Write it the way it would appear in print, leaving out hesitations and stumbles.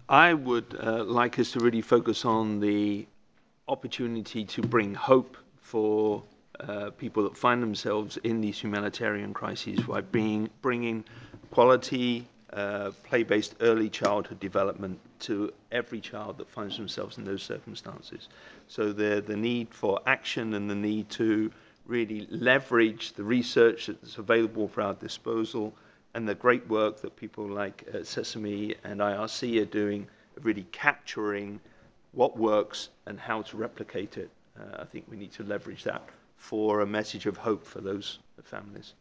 I would like us to really focus on the opportunity to bring hope for people that find themselves in these humanitarian crises by bringing quality play-based early childhood development to every child that finds themselves in those circumstances. So the need for action and the need to really leverage the research that's available for our disposal and the great work that people like Sesame and IRC are doing, really capturing what works and how to replicate it. I think we need to leverage that for a message of hope for those families.